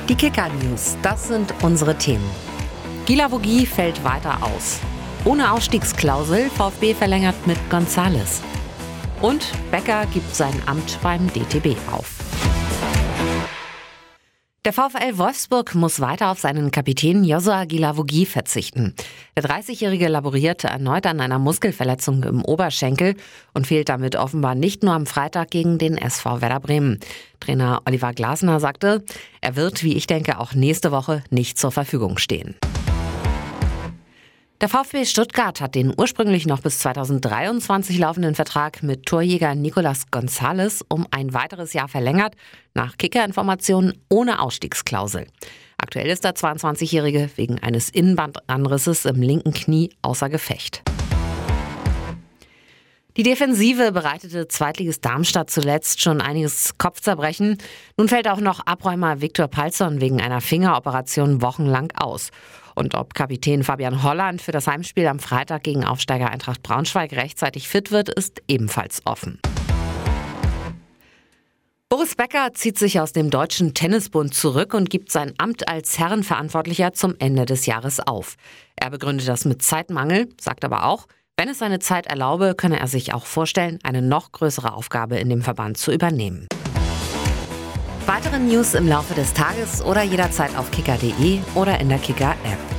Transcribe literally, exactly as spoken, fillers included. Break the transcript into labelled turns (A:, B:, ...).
A: Die Kicker-News, das sind unsere Themen. Guilavogui fällt weiter aus. Ohne Ausstiegsklausel, VfB verlängert mit González. Und Becker gibt sein Amt beim D T B auf. Der VfL Wolfsburg muss weiter auf seinen Kapitän Josua Guilavogui verzichten. Der dreißigjährige laborierte erneut an einer Muskelverletzung im Oberschenkel und fehlt damit offenbar nicht nur am Freitag gegen den S V Werder Bremen. Trainer Oliver Glasner sagte, er wird, wie ich denke, auch nächste Woche nicht zur Verfügung stehen. Der VfB Stuttgart hat den ursprünglich noch bis zweitausenddreiundzwanzig laufenden Vertrag mit Torjäger Nicolas González um ein weiteres Jahr verlängert, nach Kicker-Informationen ohne Ausstiegsklausel. Aktuell ist der zweiundzwanzigjährige wegen eines Innenbandanrisses im linken Knie außer Gefecht. Die Defensive bereitete Zweitligist Darmstadt zuletzt schon einiges Kopfzerbrechen. Nun fällt auch noch Abräumer Viktor Palsson wegen einer Fingeroperation wochenlang aus. Und ob Kapitän Fabian Holland für das Heimspiel am Freitag gegen Aufsteiger Eintracht Braunschweig rechtzeitig fit wird, ist ebenfalls offen. Boris Becker zieht sich aus dem Deutschen Tennisbund zurück und gibt sein Amt als Herrenverantwortlicher zum Ende des Jahres auf. Er begründet das mit Zeitmangel, sagt aber auch, wenn es seine Zeit erlaube, könne er sich auch vorstellen, eine noch größere Aufgabe in dem Verband zu übernehmen. Weitere News im Laufe des Tages oder jederzeit auf kicker punkt de oder in der Kicker-App.